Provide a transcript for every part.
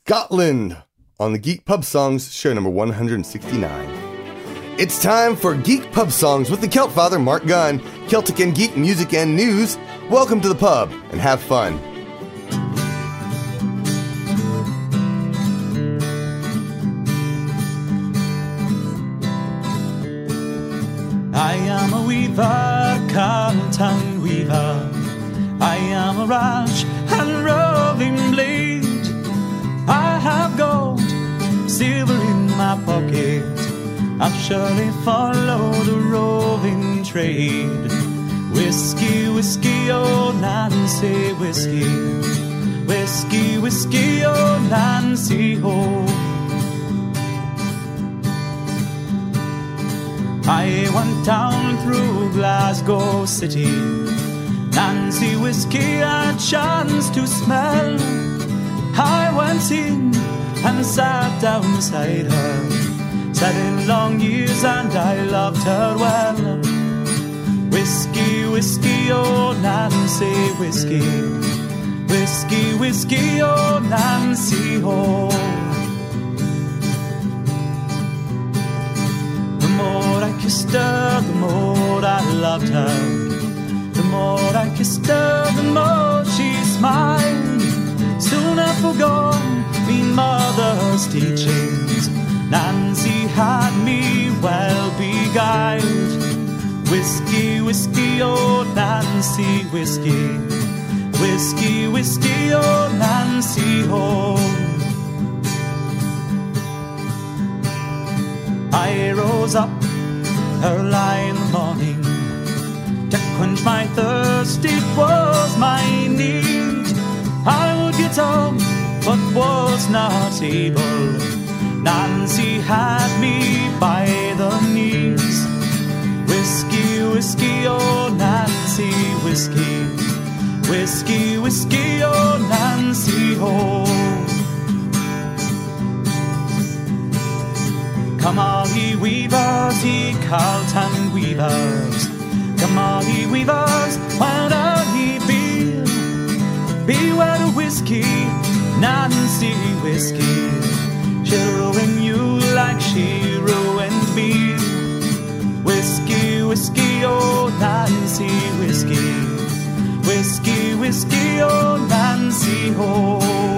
Scotland on the Geek Pub Songs, show number 169. It's time for Geek Pub Songs with the Celt Father, Mark Gunn. Celtic and geek music and news. Welcome to the pub and have fun. I am a weaver, Carlton weaver. I am a rash and roving blade. I have gold, silver in my pocket. I'll surely follow the roving trade. Whiskey, whiskey, oh Nancy, whiskey. Whiskey, whiskey, oh Nancy, oh. I went down through Glasgow City. Nancy whiskey I chanced to smell. I went in and sat down beside her. 7 long years and I loved her well. Whiskey, whiskey, oh Nancy, whiskey. Whiskey, whiskey, oh Nancy, oh. The more I kissed her, the more I loved her. The more I kissed her, the more she smiled. Soon I forgot me mother's teachings. Nancy had me well beguiled. Whiskey, whiskey, oh Nancy, whiskey. Whiskey, whiskey, oh Nancy, oh. I rose up early in the morning to quench my thirst, it was my need. I would get up, but was not able. Nancy had me by the knees. Whiskey, whiskey, oh Nancy, whiskey. Whiskey, whiskey, oh Nancy, oh. Come all ye weavers, ye Carlton weavers. Come all ye weavers, wherever ye be. Beware the whiskey, Nancy whiskey. She'll ruin you like she ruined me. Whiskey, whiskey, oh Nancy whiskey. Whiskey, whiskey, oh Nancy, oh.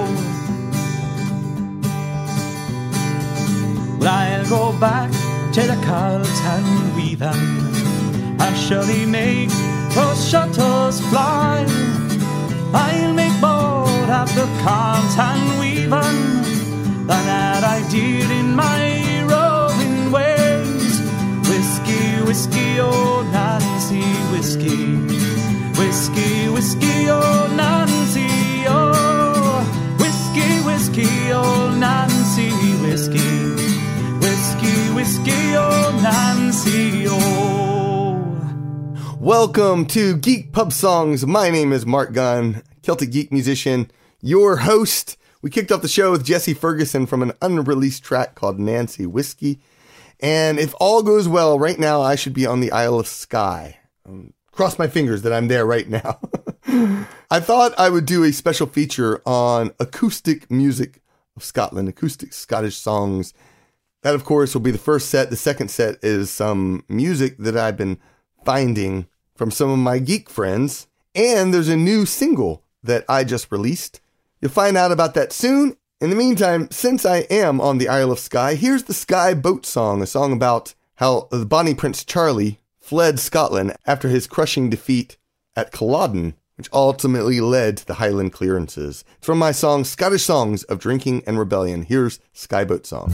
Well, I'll go back to the Carlton weaving. I'll surely make those shutters fly. I'll make more of the Carlton weaving than that I did in my roving ways. Whiskey, whiskey, oh Nancy, whiskey. Whiskey, whiskey, oh Nancy, oh. Whiskey, whiskey, oh Nancy, whiskey. Whiskey, whiskey, oh Nancy, oh. Welcome to Geek Pub Songs. My name is Mark Gunn, Celtic geek musician, your host. We kicked off the show with Jesse Ferguson from an unreleased track called Nancy Whiskey. And if all goes well, right now I should be on the Isle of Skye. Cross my fingers that I'm there right now. I thought I would do a special feature on acoustic music of Scotland, acoustic Scottish songs. That, of course, will be the first set. The second set is some music that I've been finding from some of my geek friends. And there's a new single that I just released. You'll find out about that soon. In the meantime, since I am on the Isle of Skye, here's the Skye Boat Song, a song about how the Bonnie Prince Charlie fled Scotland after his crushing defeat at Culloden, which ultimately led to the Highland clearances. It's from my song, Scottish Songs of Drinking and Rebellion. Here's Skye Boat Song.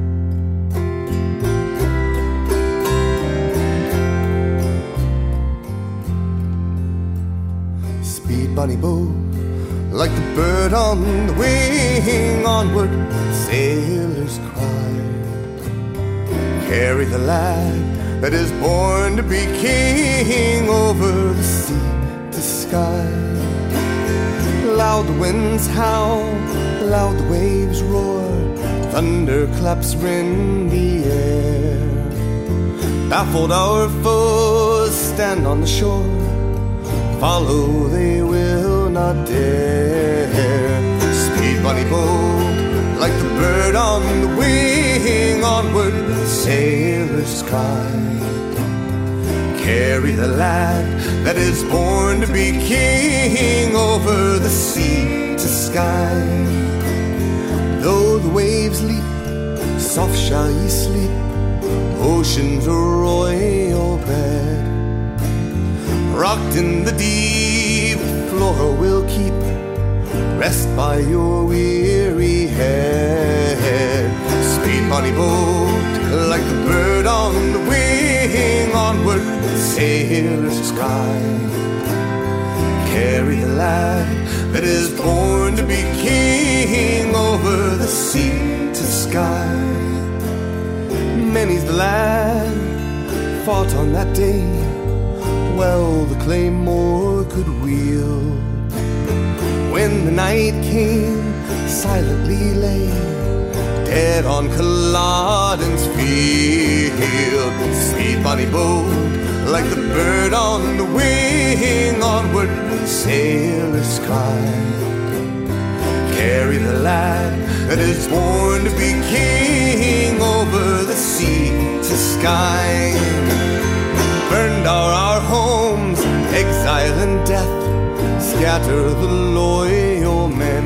Speed, bonny boat, like the bird on the wing, onward, sailors cry. Carry the lad that is born to be king over the sea to sky. Loud the winds howl, loud the waves roar, thunderclaps rend the air. Baffled our foes stand on the shore, follow they will not dare. Speed, bonny boat, sky. Carry the lad that is born to be king over the sea to sky. Though the waves leap, soft shall ye sleep, ocean's a royal bed. Rocked in the deep, Flora will keep rest by your weary head. Speed bonny boat, like the bird on the wing, onward sailor's cry. Carry the lad that is born to be king over the sea to sky. Many's the lad fought on that day, well the claymore could wield. When the night came, silently lay dead on Culloden's field. Speed bonny boat, like the bird on the wing, onward sailor's cry. Carry the lad that is born to be king over the sea to sky. Burned are our homes, exile and death scatter the loyal men.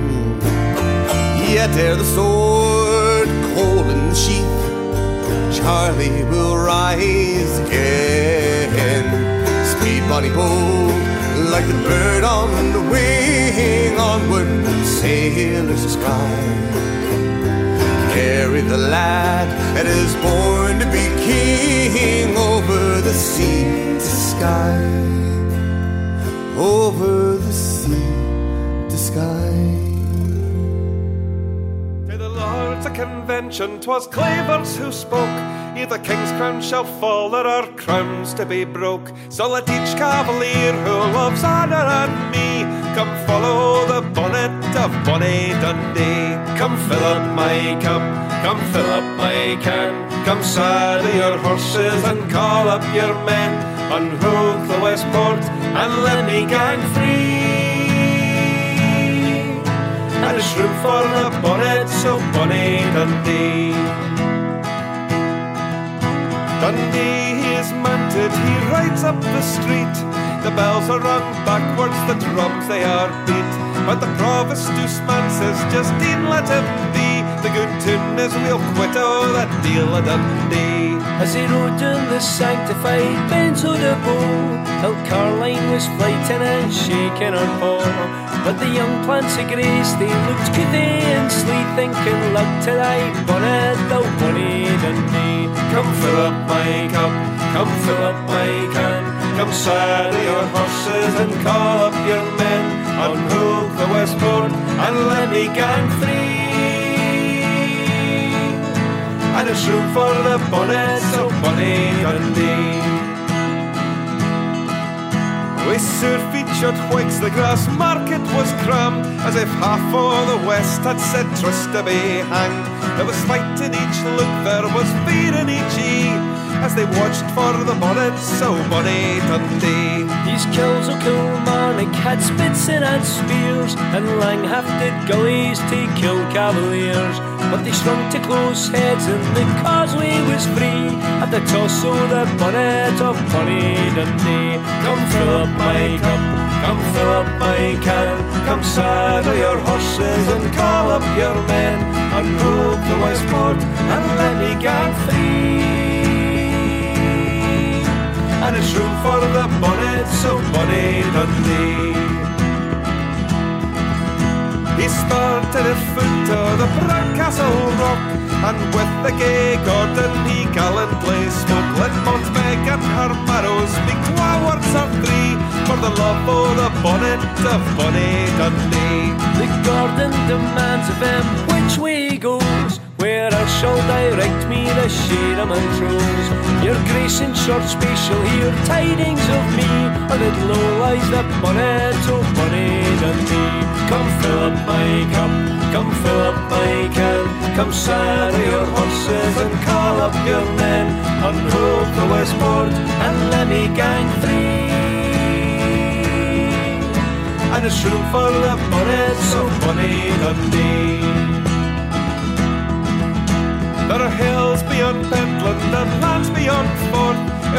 Yet ere the sword cold in the sheath, Charlie will rise again. Speed bonny boat, like the bird on the wing, onward sailor's cry. Carry the lad that is born to be king over the sea to sky. Over the sea to sky. To the Lords of Convention 'twas Clavers who spoke, either king's crown shall fall or our crowns to be broke. So let each cavalier who loves honour and me come follow the bonnet of bonny Dundee. Come fill up my cup, come fill up my can, come saddle your horses and call up your men. Unhook the Westport and let me gang free. And there's room for the bonnets of bonny Dundee. Dundee he is mounted, he rides up the street. The bells are rung backwards, the drums they are beat. But the provost Douceman says, Justine let him be. The good tune is we'll quit o' that deal of Dundee. As he rode down the sanctified Benzo de Bow, till Caroline was flighting and shaking her paw. But the young plants of grace, they looked goodie and sleek, thinking, luck to thy bonnet, thou bonny Dundee. Come fill up my cup, come fill up my can, come saddle your horses and call up your men. Unhook the Westport and let me gang free. And there's room for the bonnets of bonny Dundee. With surfeit-shod Whigs the grass market was crammed, as if half o' the West had said trust to be hanged. There was fight in each look, there was fear in each ee, as they watched for the bonnets of bonny Dundee. These kills o' Kilmarnock had spitsin and spears, and lang-hafted gullies to kill cavaliers. But they strung to close heads and the causeway was free at the toss o' the bonnet of bonny Dundee. Come fill up my cup, come fill up my can, come saddle your horses and call up your men. Unhook the Westport and let me gang free. And it's room for the bonnets of bonny Dundee. He started at foot of the Castle Rock, and with the gay Gordon he gallantly spoke. Let Montbeg and her marrows speak 2 words or 3 for the love o' the bonnet of bonny Dundee. The Gordon demands of him which way he goes, where I shall direct me the shade of Montrose. Your grace in short space shall hear tidings of me, or that low lies the bonnet of bonny Dundee. Come fill up my cup, come fill up my can, come saddle your horses and call up your men. Unhook the Westport and let me gang free. And it's room for the bonnets of bonny Dundee. There are hills beyond Pentland and lands beyond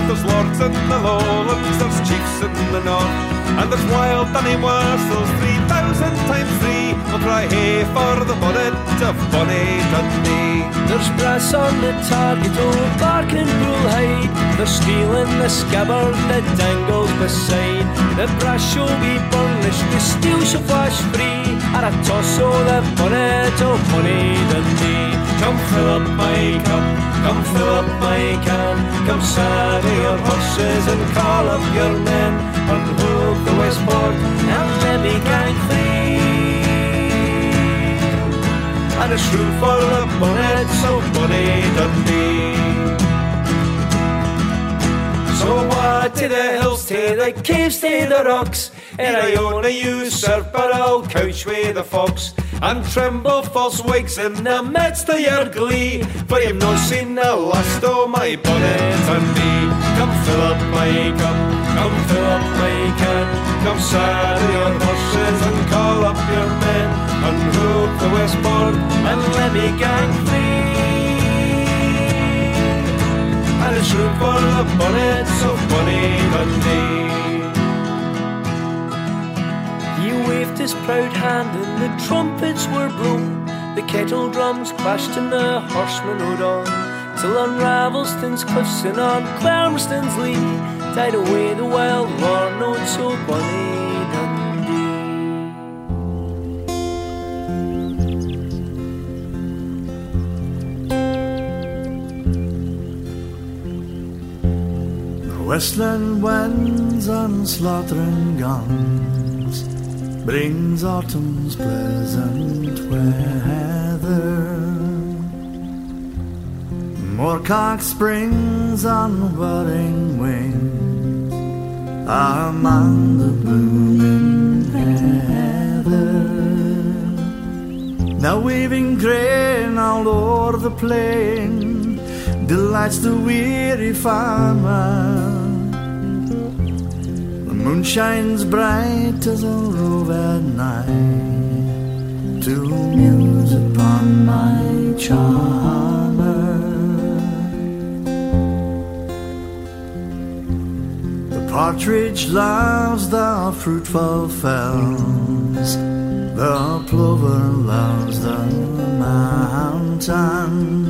if there's lords in the lowlands, there's chiefs in the north, and there's wild Danny Wassels, 3,000 times 3 will cry hey for the bonnet of Bonnie Dundee. There's brass on the target, old bark and bullhide, there's steel in the scabbard that dangles beside. The brass shall be burnished, the steel shall flash free, and a toss o' the bonnet of Bonnie Dundee. Come fill up my cup, come fill up my can, come saddle your horses and call up your men, unhook the westport and let me gang free. And a shrew for the bonnets of Bonnie Dundee. So what to the hills, to the caves, to the rocks, and I own a usurper, I'll couch with the fox, and tremble false wigs in the midst of your glee, for you've not seen the last of my bonnet and me. Come fill up my cup, come fill up my can, come saddle your horses and call up your men, unhook the westport and let me gang free. And it's room for the bonnets of Bonnie Dundee. He waved his proud hand and the trumpets were blown, the kettle drums clashed and the horsemen rode on, till on Ravelston's cliffs and on Clarmiston's lee died away the wild war notes of Bonnie Dundee. The westland winds and slaughtering guns brings autumn's pleasant weather. Moorcock springs on whirring wings among the blooming heather. Now waving grain all o'er the plain delights the weary farmer. The moon shines bright as a rove at night to muse upon my charmer. The partridge loves the fruitful fells, the plover loves the mountain,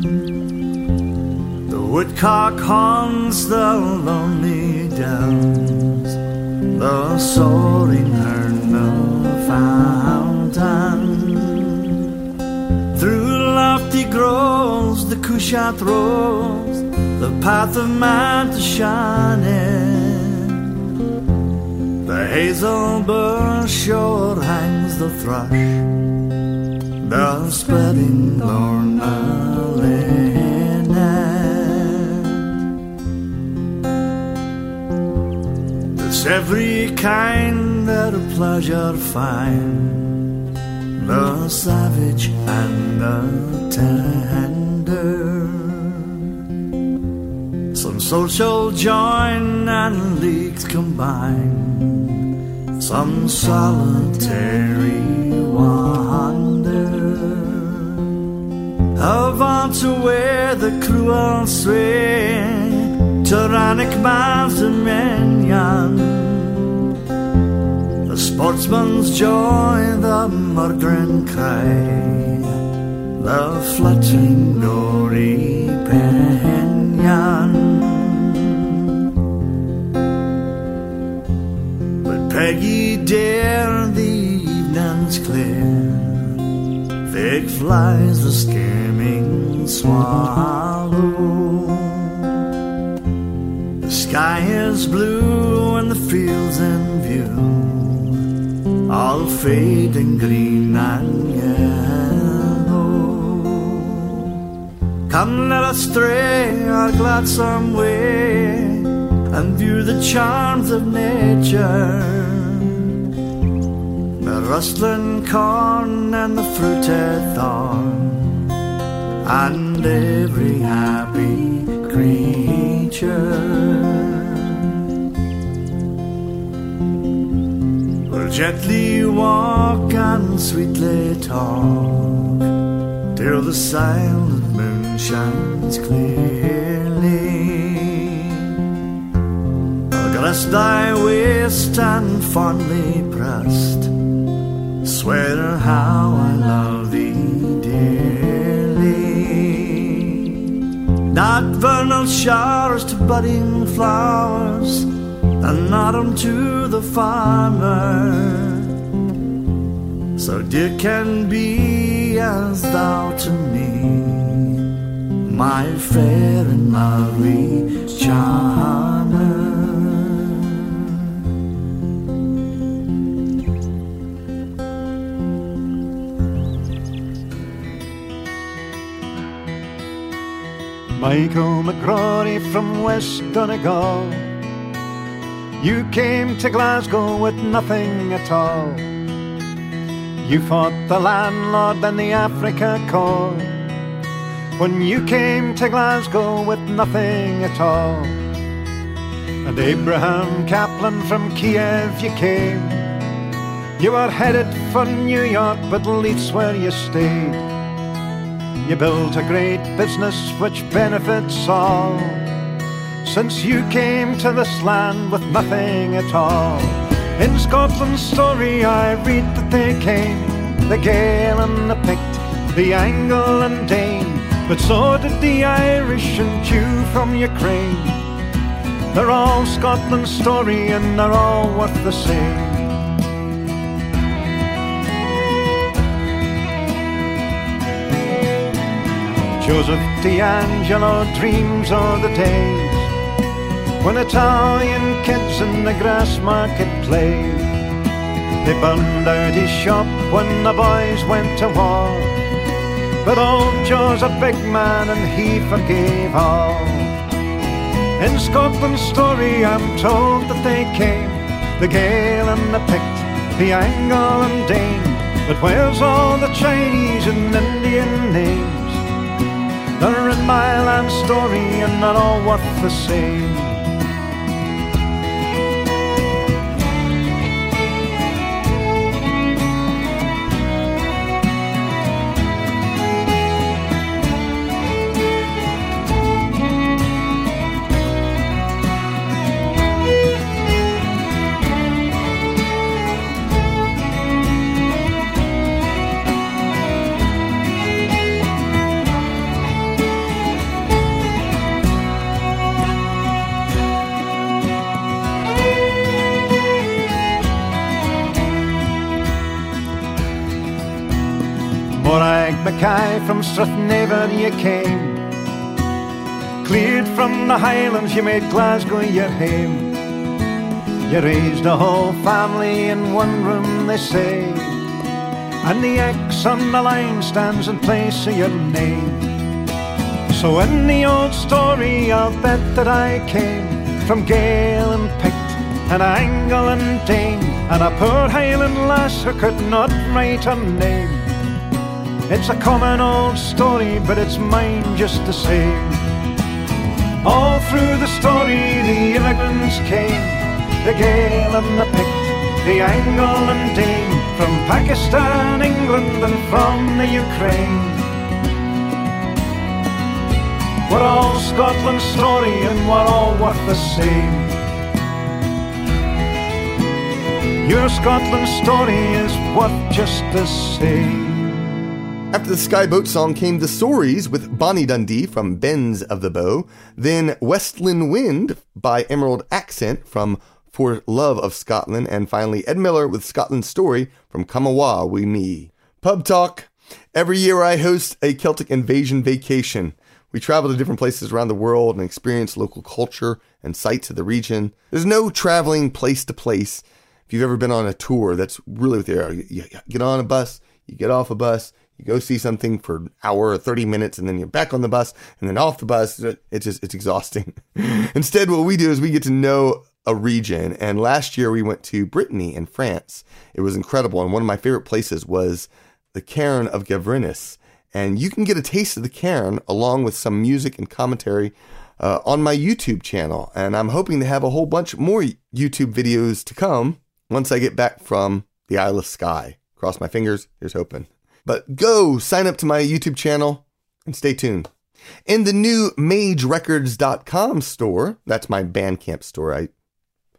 the woodcock haunts the lonely dells, the soaring hern the fountain. Through lofty groves the cushat rolls, the path of man to shining. The hazel bush sure hangs the thrush, the spreading lorna linen. There's every kind that a pleasure find, the savage and the tender. Some social join and leagues combine, some solitary wander. Avaunt away the cruel sway, tyrannic man's dominion. The sportsman's joy, the murdering cry, the fluttering gory pinion. Peggy dear, the evening's clear, vague flies the skimming swallow. The sky is blue and the fields in view, all fading green and yellow. Come let us stray our gladsome way and view the charms of nature, the rustling corn and the fruited thorn, and every happy creature. We'll gently walk and sweetly talk till the silent moon shines clearly. Caress thy waist and fondly pressed, swear how I love thee dearly. Not vernal showers to budding flowers, and not unto the farmer, so dear can be as thou to me, my fair and lovely charmer. Michael McCrory from West Donegal, you came to Glasgow with nothing at all. You fought the landlord and the Africa Corps when you came to Glasgow with nothing at all. And Abraham Kaplan from Kiev you came. You were headed for New York, but Leith's where you stayed. You built a great business which benefits all, since you came to this land with nothing at all. In Scotland's story I read that they came, the Gael and the Pict, the Angle and Dane, but so did the Irish and Jew from Ukraine. They're all Scotland's story and they're all worth the same. Joseph D'Angelo dreams of the days when Italian kids in the grass market played. They burned out his shop when the boys went to war, but old Joe's a big man and he forgave all. In Scotland's story I'm told that they came, the Gael and the Pict, the Angle and Dane, but where's all the Chinese and Indian names? They're in my land story and they're all worth the same. Morag Mackay from Strathnaven you came, cleared from the Highlands you made Glasgow your home. You raised a whole family in one room they say, and the X on the line stands in place of your name. So in the old story I'll bet that I came from Gael and Pict and Angle and Dane, and a poor Highland lass who could not write her name. It's a common old story, but it's mine just the same. All through the story the immigrants came, the Gael and the Pict, the Angle and Dane, from Pakistan, England and from the Ukraine. We're all Scotland's story and we're all worth the same. Your Scotland story is worth just the same. After the Skyboat song came the Sorries with Bonnie Dundee from Bends of the Bow, then Westland Wind by Emerald Accent from For Love of Scotland, and finally Ed Miller with Scotland's Story from Kamawa Wi Me. Pub Talk. Every year I host a Celtic Invasion vacation. We travel to different places around the world and experience local culture and sites of the region. There's no traveling place to place. If you've ever been on a tour, that's really what they are. You get on a bus, you get off a bus, you go see something for an hour or 30 minutes, and then you're back on the bus, and then off the bus. It's exhausting. Instead, what we do is we get to know a region. And last year we went to Brittany in France. It was incredible. And one of my favorite places was the Cairn of Gavrinis. And you can get a taste of the Cairn along with some music and commentary on my YouTube channel. And I'm hoping to have a whole bunch more YouTube videos to come once I get back from the Isle of Skye. Cross my fingers. Here's hoping. But go sign up to my YouTube channel and stay tuned. In the new MageRecords.com store, that's my Bandcamp store. I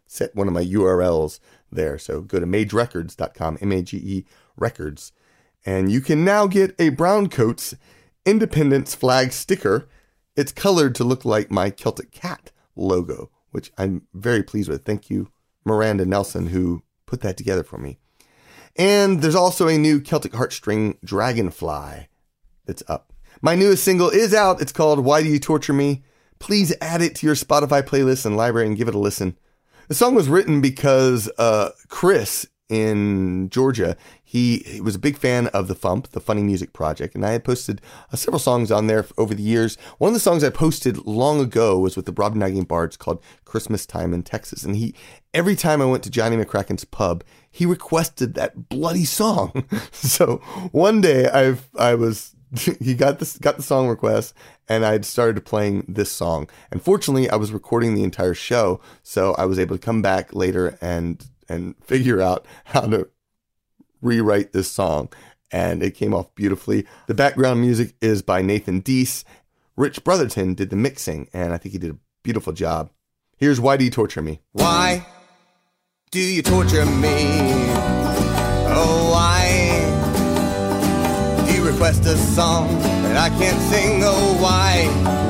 set one of my URLs there. So go to magerecords.com, M-A-G-E records. And you can now get a Browncoats Independence flag sticker. It's colored to look like my Celtic Cat logo, which I'm very pleased with. Thank you, Miranda Nelson, who put that together for me. And there's also a new Celtic Heartstring Dragonfly that's up. My newest single is out. It's called Why Do You Torture Me? Please add it to your Spotify playlist and library and give it a listen. The song was written because Chris in Georgia, he was a big fan of the FUMP, the Funny Music Project, and I had posted several songs on there over the years. One of the songs I posted long ago was with the Brobdingnagian Bards called Christmas Time in Texas, and every time I went to Johnny McCracken's pub, he requested that bloody song. So one day he got the song request, and I'd started playing this song. And fortunately, I was recording the entire show, so I was able to come back later and figure out how to rewrite this song. And it came off beautifully. The background music is by Nathan Deese. Rich Brotherton did the mixing, and I think he did a beautiful job. Here's Why Do You Torture Me? Why do you torture me? Oh, why do you request a song that I can't sing? Oh, why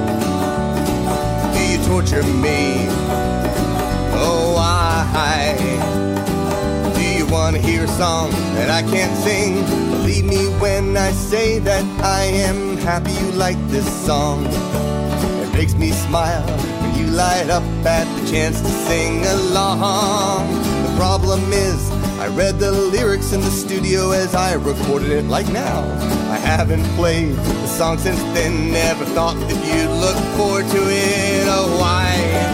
do you torture me? Oh, why do you want to hear a song that I can't sing? Believe me when I say that I am happy you like this song. It makes me smile when you light up at the chance to sing along. The problem is I read the lyrics in the studio as I recorded it like now. I haven't played the song since then, never thought that you'd look forward to it. Oh, why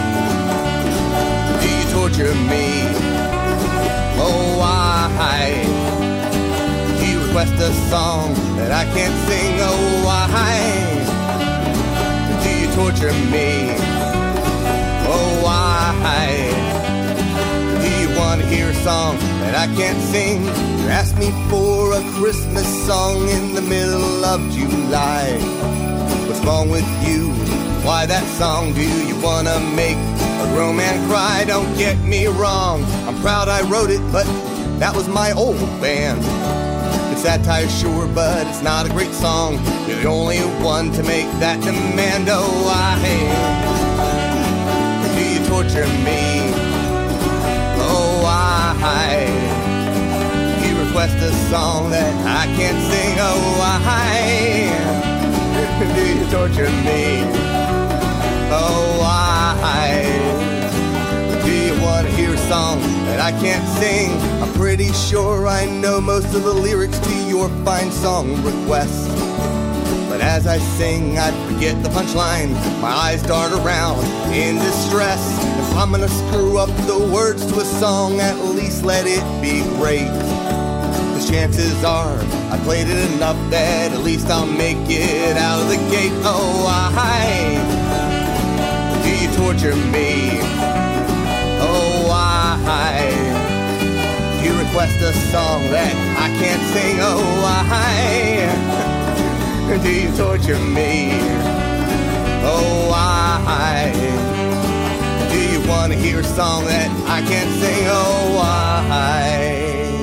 do you torture me? Oh, why do you request a song that I can't sing? Oh, why do you torture me? Oh, why do you want to hear a song that I can't sing? You asked me for a Christmas song in the middle of July. What's wrong with you? Why that song? Do you want to make a grown man cry? Don't get me wrong, I'm proud I wrote it, but that was my old band. It's satire, sure, but it's not a great song. You're the only one to make that demand. Oh, why do you torture me? Oh, why do you request a song that I can't sing? Oh, why do you torture me? Oh, why do you want to hear a song that I can't sing? I'm pretty sure I know most of the lyrics to your fine song request, but as I sing, I forget the punchline. My eyes dart around in distress. If I'm gonna screw up the words to a song, at least let it be great. The chances are I played it enough that at least I'll make it out of the gate. Oh, why do you torture me? Oh, why do you request a song that I can't sing? Oh, why do you torture me? Oh, why do you want to hear a song that I can't sing? Oh, why?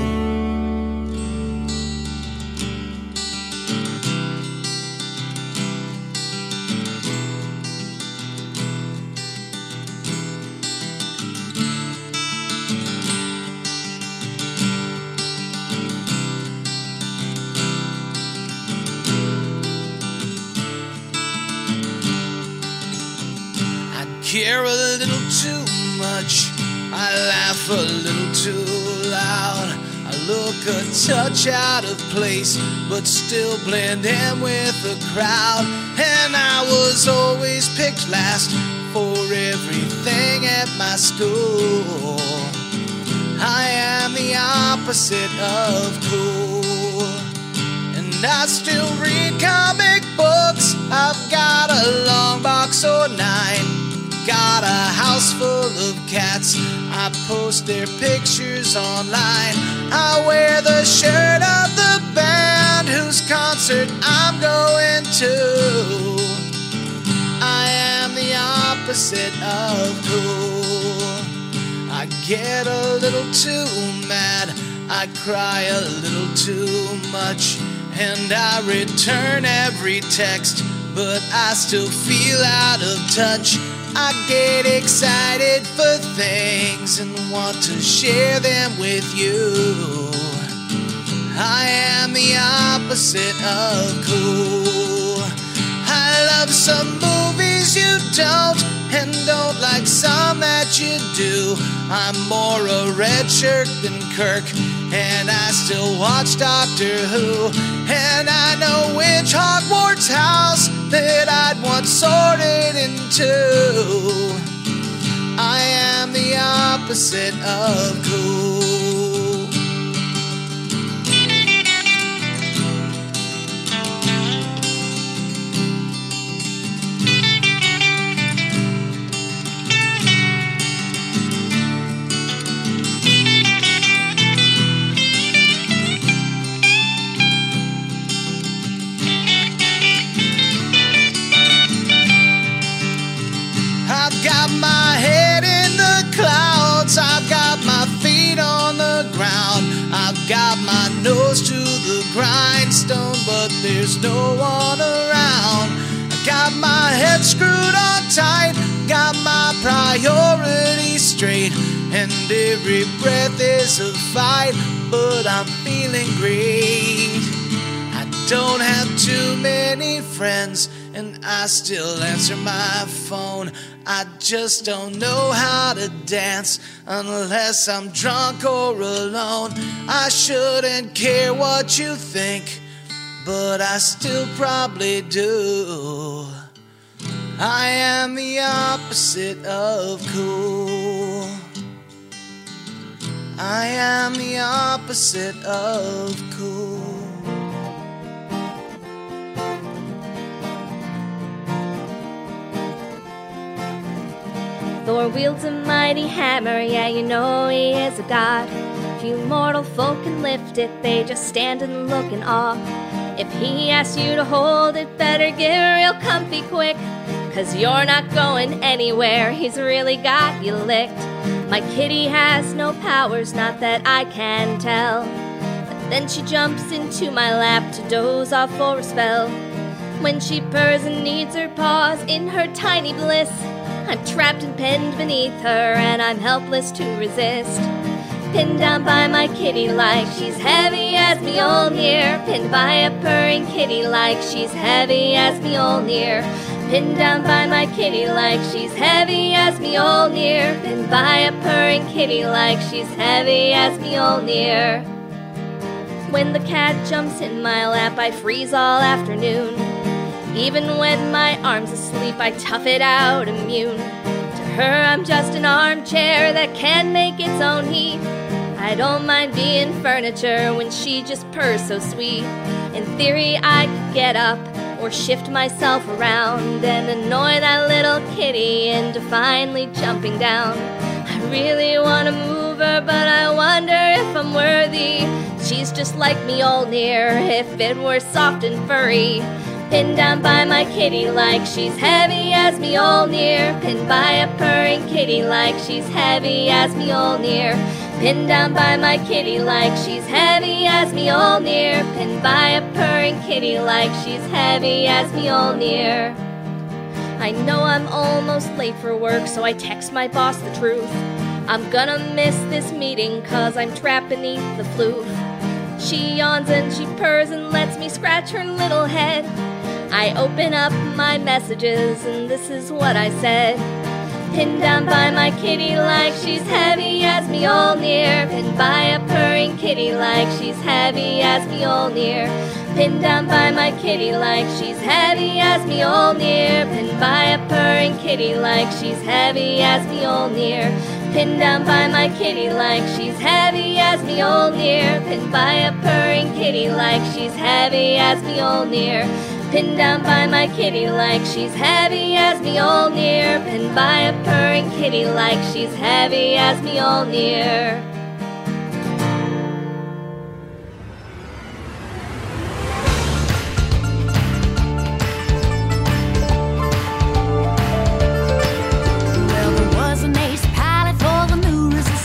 Care a little too much, I laugh a little too loud, I look a touch out of place, but still blend in with the crowd. And I was always picked last for everything at my school. I am the opposite of cool, and I still read comic books. I've got a long box or 9. Got a house full of cats, I post their pictures online. I wear the shirt of the band whose concert I'm going to. I am the opposite of cool. I I get a little too mad, I cry a little too much, and I return every text, but I still feel out of touch. I get excited for things and want to share them with you. I am the opposite of cool. I love some movies you don't, and don't like some that you do. I'm more a red shirt than Kirk, and I still watch Doctor Who. And I know which Hogwarts house that I'd once sorted into. I am the opposite of cool. Got my head in the clouds, I've got my feet on the ground, I've got my nose to the grindstone, but there's no one around. I got my head screwed on tight, got my priorities straight, and every breath is a fight, but I'm feeling great. I don't have too many friends, and I still answer my phone. I just don't know how to dance unless I'm drunk or alone. I shouldn't care what you think, but I still probably do. I am the opposite of cool. I am the opposite of cool. Thor wields a mighty hammer, yeah, you know he is a god. Few mortal folk can lift it, they just stand and look in awe. If he asks you to hold it, better get real comfy quick, 'cause you're not going anywhere, he's really got you licked. My kitty has no powers, not that I can tell, but then she jumps into my lap to doze off for a spell. When she purrs and needs her paws in her tiny bliss, I'm trapped and pinned beneath her, and I'm helpless to resist. Pinned down by my kitty like she's heavy as Mjolnir. Pinned by a purring kitty like she's heavy as Mjolnir. Pinned down by my kitty like she's heavy as Mjolnir. Pinned by a purring kitty like she's heavy as Mjolnir. When the cat jumps in my lap, I freeze all afternoon. Even when my arm's asleep, I tough it out immune. To her, I'm just an armchair that can make its own heat. I don't mind being furniture when she just purrs so sweet. In theory, I could get up or shift myself around and annoy that little kitty into finally jumping down. I really want to move her, but I wonder if I'm worthy. She's just like Mjolnir if it were soft and furry. Pinned down by my kitty like she's heavy as Mjolnir. Pinned by a purring kitty like she's heavy as Mjolnir. Pinned down by my kitty like she's heavy as Mjolnir. Pinned by a purring kitty like she's heavy as Mjolnir. I know I'm almost late for work, so I text my boss the truth. I'm gonna miss this meeting 'cause I'm trapped beneath the floof. She yawns and she purrs and lets me scratch her little head. I open up my messages and this is what I said. Pinned down by my kitty like she's heavy as Mjolnir. Pinned by a purring kitty like she's heavy as Mjolnir. Pinned down by my kitty like she's heavy as Mjolnir. Pinned by a purring kitty like she's heavy as Mjolnir. Pinned down by my kitty like she's heavy as Mjolnir. Pinned by a purring kitty like she's heavy as Mjolnir. Pinned down by my kitty like she's heavy as Mjolnir. Pinned by a purring kitty like she's heavy as Mjolnir. Well, there was an ace pilot for the new resistance.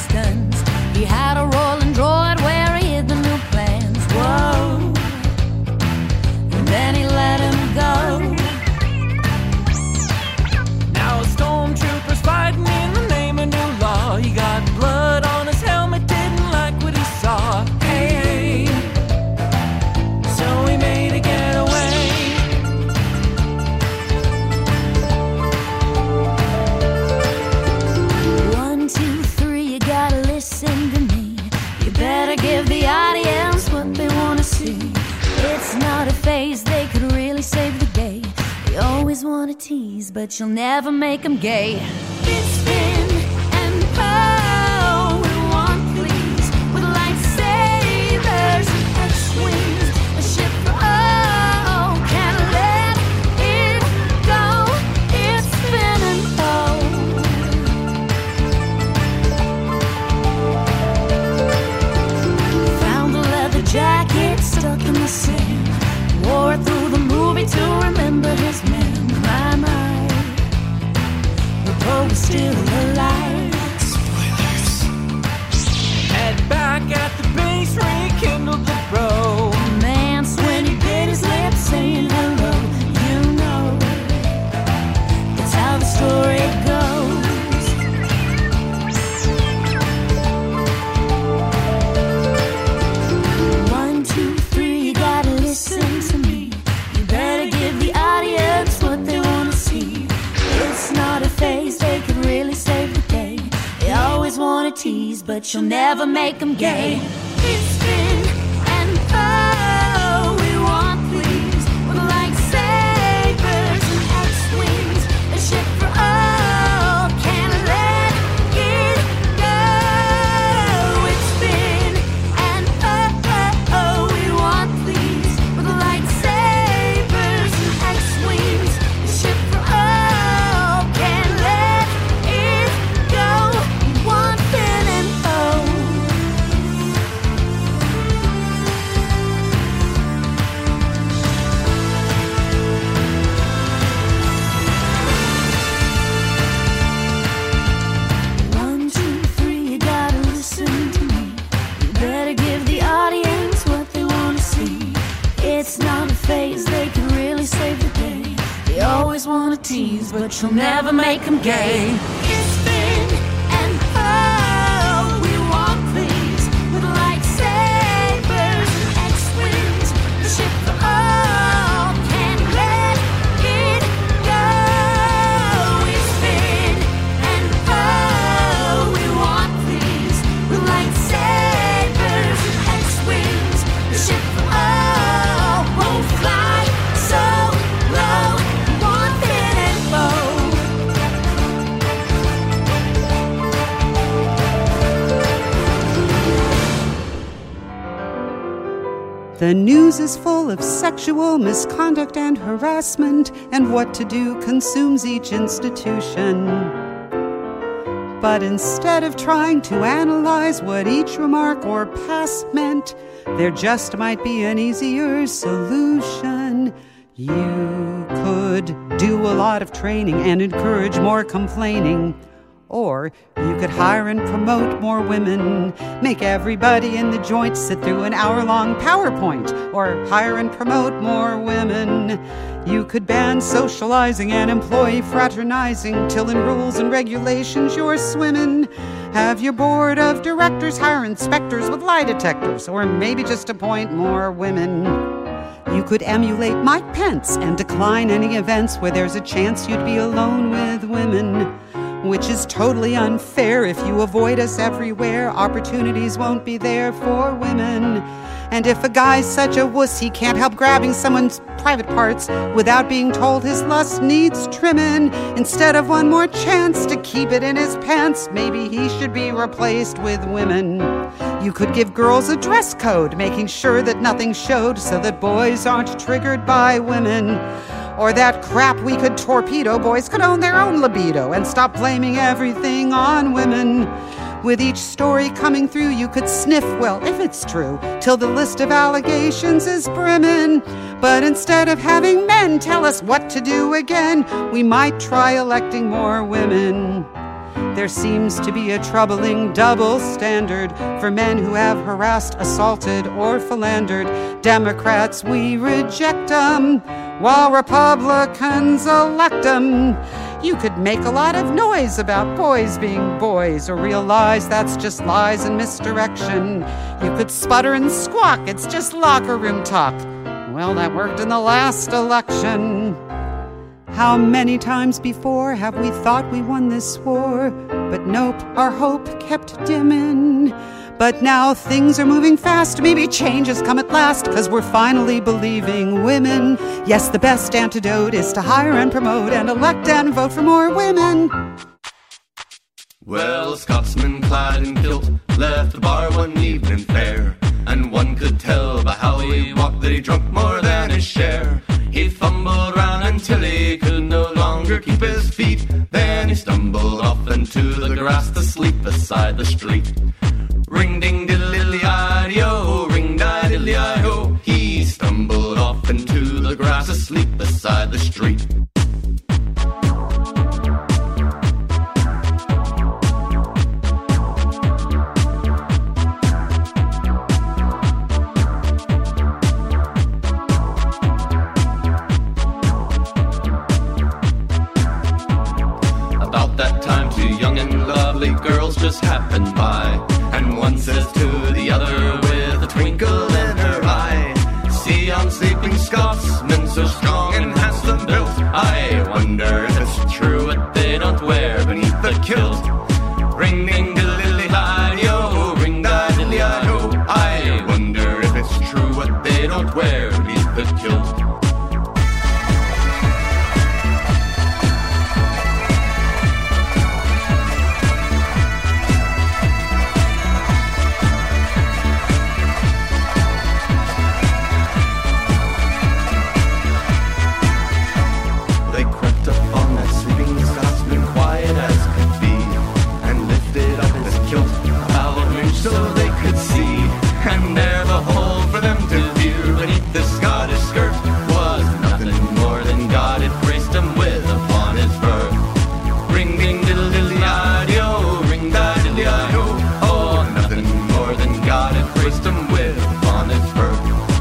then he let him go. Now stormtroopers fighting in the name of new law. He got blood on his helmet, didn't like what he saw. Hey, so he made a getaway. 1, 2, 3, you gotta listen to me. You better give the audience what they wanna see. It's not a phase, they could really save the day. They always wanna tease, but you'll never make them gay. It's Finn and Poe in one please, with lightsabers and X-wings, a ship for all, can't let it go. It's Finn and Poe. Found a leather jacket stuck in the sand, wore it through the movie to remember his man. My, the Poe was still alive. Spoilers. Head back at the base, rekindled the Romance when he bit his lips saying hello. You know, that's how the story goes. One, two, three, you gotta listen to me. You better give the audience what they wanna see. It's not a phase, they could really save the day. They always wanna tease, but you'll never make them gay. It's Finn and Poe, we want please, with lightsabers and X-wings, a ship for all, can't let it go. It's Finn and Poe, we want please, with lightsabers and X-wings, a ship for all, can't let it go. We want Finn and Poe. One, two, three, you gotta listen to me. You better give the audience what they wanna see. It's not a phase, they can really save the day. They always wanna tease, but you'll never make them gay. It's Finn and Poe, we want please, with lightsabers and X-wings, the ship for all, can't let it go. It's Finn and Poe, we want please, with lightsabers and X-wings, the ship for all, won't fly so low. We want Finn and Poe. The news is full of sexual misconduct and harassment, and what to do consumes each institution. But instead of trying to analyze what each remark or pass meant, there just might be an easier solution. You could do a lot of training and encourage more complaining. Or you could hire and promote more women, make everybody in the joint sit through an hour-long PowerPoint, or hire and promote more women. You could ban socializing and employee fraternizing till in rules and regulations you're swimming. Have your board of directors hire inspectors with lie detectors, or maybe just appoint more women. You could emulate Mike Pence and decline any events where there's a chance you'd be alone with women, which is totally unfair. If you avoid us everywhere, opportunities won't be there for women. And if a guy's such a wuss he can't help grabbing someone's private parts without being told his lust needs trimming, instead of one more chance to keep it in his pants, maybe he should be replaced with women. You could give girls a dress code, making sure that nothing showed so that boys aren't triggered by women. Or that crap we could torpedo, boys could own their own libido and stop blaming everything on women. With each story coming through, you could sniff, well, if it's true, till the list of allegations is brimming. But instead of having men tell us what to do again, we might try electing more women. There seems to be a troubling double standard for men who have harassed, assaulted, or philandered. Democrats, we reject them, while Republicans elect them. You could make a lot of noise about boys being boys, or realize that's just lies and misdirection. You could sputter and squawk, it's just locker room talk. Well, that worked in the last election. How many times before have we thought we won this war? But nope, our hope kept dimming. But now things are moving fast, maybe change has come at last, 'cause we're finally believing women. Yes, the best antidote is to hire and promote and elect and vote for more women. Well, a Scotsman clad in kilt left the bar one evening fair, and one could tell by how he walked that he drunk more than his share. He fumbled round until he could no longer keep his feet. Then he stumbled off into the grass to sleep beside the street. Ring ding diddly I-O, ring di diddly I-O. He stumbled off into the grass asleep beside the street. About that time, two young and lovely girls just happened by, and one says to the other with a twinkle in her eye, "See yon sleeping Scotsman, so strong and handsome built. I wonder if it's true what they don't wear beneath the kilt. Ring ding diddly hi-yo, ring di diddly hi-ho. I wonder if it's true what they don't wear beneath the kilt." So they could see, and there behold for them to view beneath the Scottish skirt was nothing more than God had graced him with upon his birth. Ring ding diddle diddly I-O, ring di diddly I-O. Oh, nothing more than God had graced him with upon his birth.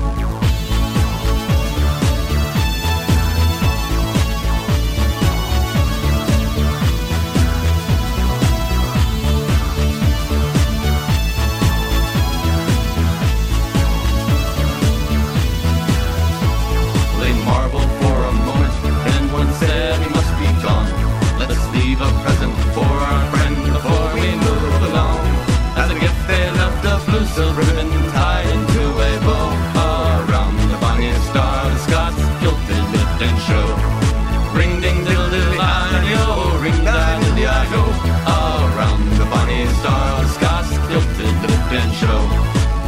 Silver ribbon tied into a bow around the bonny star, the Scots kilted lift and show. Ring ding diddle diddly I-O, ring di diddly I-O. Around the bonny star, the Scots kilted lift and show.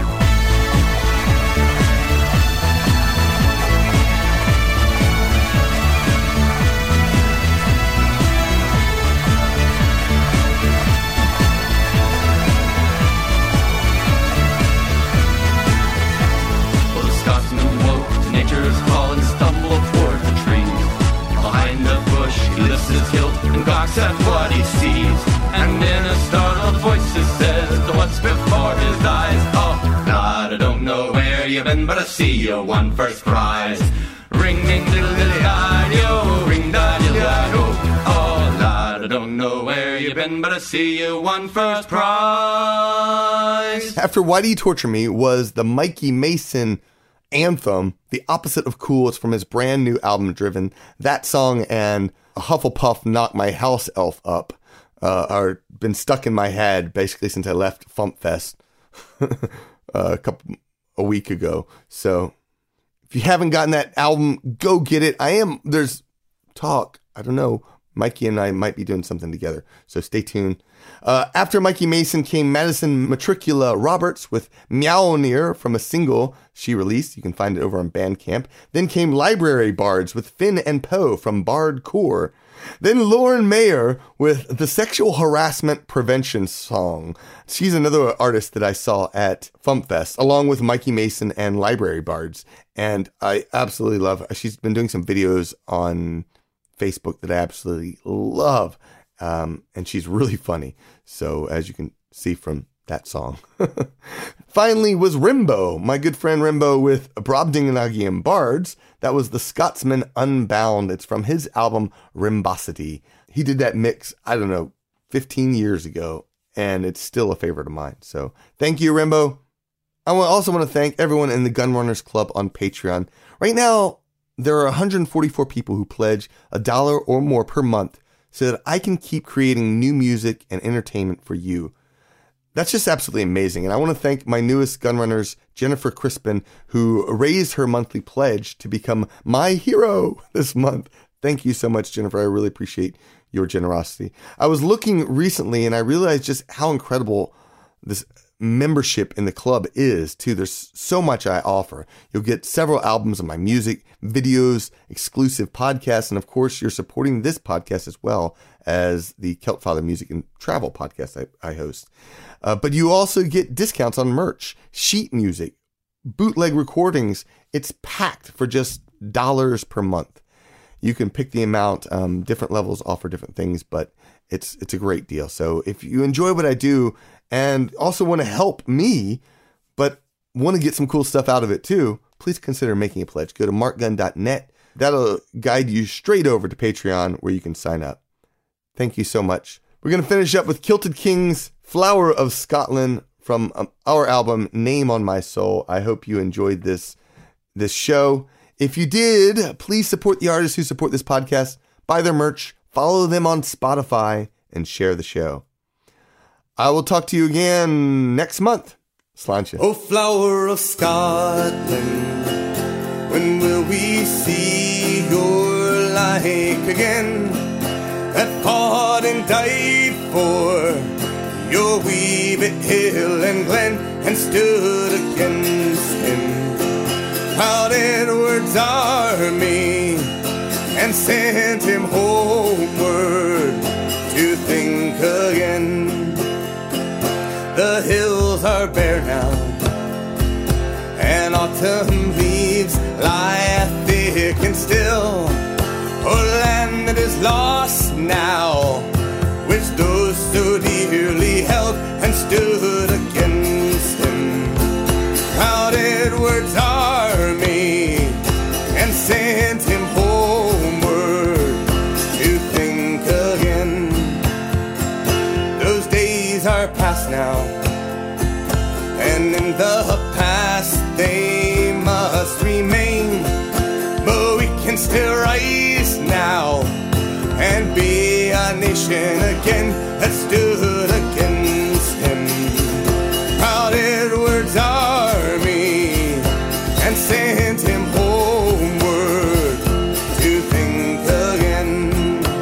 Nature's call and stumble toward the trees. Behind a bush he lifts his kilt and gawks at what he sees, and in a startled voice he says to what's before his eyes, "Oh, lad, I don't know where you've been, but I see you won first prize. Ring ding diddle diddly I-O, ring di diddly I-O. Oh, lad, I don't know where you've been, but I see you won first prize." After Why Do You Torture Me was the Mikey Mason anthem, The Opposite of Cool. It's from his brand new album Driven. That song and Hufflepuff Knock My House Elf Up are been stuck in my head basically since I left Fump Fest a week ago. So if you haven't gotten that album, go get it. There's talk, I don't know, Mikey and I might be doing something together, so stay tuned. After Mikey Mason came Madison Matricula Roberts with Mjolnir from a single she released. You can find it over on Bandcamp. Then came Library Bards with Finn and Poe from Bard Core. Then Lauren Mayer with the Sexual Harassment Prevention Song. She's another artist that I saw at Fump Fest, along with Mikey Mason and Library Bards. And I absolutely love her. She's been doing some videos on Facebook that I absolutely love. and she's really funny. So as you can see from that song. Finally was Rimbo, my good friend Rimbo with Brobdingnagian Bards. That was The Scotsman Unbound. It's from his album Rimbosity. He did that mix, 15 years ago, and it's still a favorite of mine. So thank you, Rimbo. I also want to thank everyone in the Gunrunners Club on Patreon. Right now, there are 144 people who pledge $1 or more per month so that I can keep creating new music and entertainment for you. That's just absolutely amazing. And I want to thank my newest Gunrunners, Jennifer Crispin, who raised her monthly pledge to become my hero this month. Thank you so much, Jennifer. I really appreciate your generosity. I was looking recently and I realized just how incredible this membership in the club is too. There's so much I offer. You'll get several albums of my music, videos, exclusive podcasts, and of course you're supporting this podcast as well as the Celt Father Music and Travel podcast I host. But you also get discounts on merch, sheet music, bootleg recordings. It's packed for just $1 per month. You can pick the amount. Different levels offer different things, but it's a great deal. So if you enjoy what I do and also want to help me, but want to get some cool stuff out of it too, please consider making a pledge. Go to markgunn.net. That'll guide you straight over to Patreon where you can sign up. Thank you so much. We're going to finish up with Kilted Kings, Flower of Scotland from our album Name on My Soul. I hope you enjoyed this show. If you did, please support the artists who support this podcast. Buy their merch, follow them on Spotify, and share the show. I will talk to you again next month. Sláinte. Oh, flower of Scotland, when will we see your like again? That fought and died for your wee bit hill and glen and stood against him. Proud Edward's army and sent him homeward to think again. The hills are bare now, and autumn leaves lie thick and still. Oh, land that is lost now, which those so dearly held and stood against him. Proud Edward's army and sent him homeward to think again. Those days are past now, and in the past they must remain, but we can still rise now and be a nation again that stood against him. Proud Edward's army and sent him homeward to think again.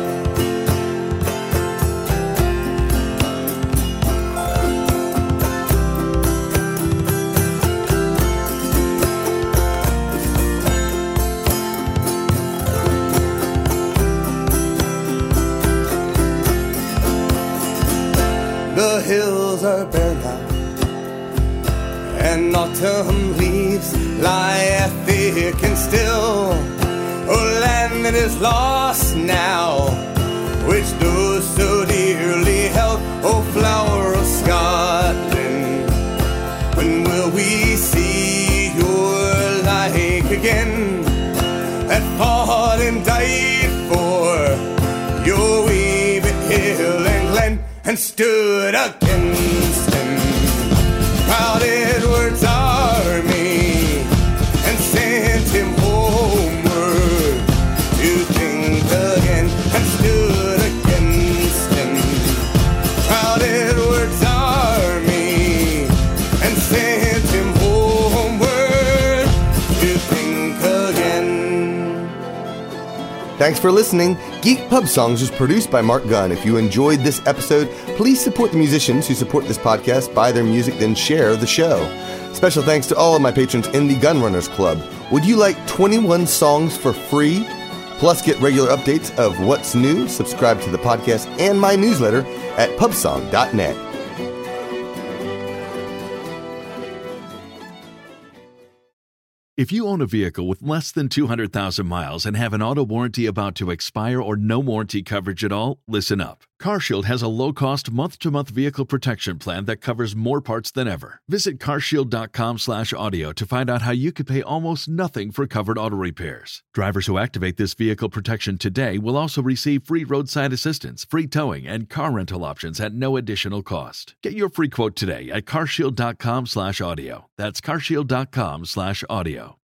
The hills are bare now, and autumn leaves lie thick and still. Oh, land that is lost now, which those so dearly held. Oh, flower of Scotland, when will we see your like again? That fought and died for your wee bit hill and glen and stood against him. Proud Edward's army and sent him homeward to think again and stood against him. Proud Edward's army and sent him homeward to think again. Thanks for listening. Geek Pub Songs was produced by Mark Gunn. If you enjoyed this episode, please support the musicians who support this podcast, buy their music, then share the show. Special thanks to all of my patrons in the Gunrunners Club. Would you like 21 songs for free? Plus, get regular updates of what's new, subscribe to the podcast and my newsletter at pubsong.net. If you own a vehicle with less than 200,000 miles and have an auto warranty about to expire or no warranty coverage at all, listen up. CarShield has a low-cost month-to-month vehicle protection plan that covers more parts than ever. Visit carshield.com/audio to find out how you could pay almost nothing for covered auto repairs. Drivers who activate this vehicle protection today will also receive free roadside assistance, free towing, and car rental options at no additional cost. Get your free quote today at carshield.com/audio. That's carshield.com/audio.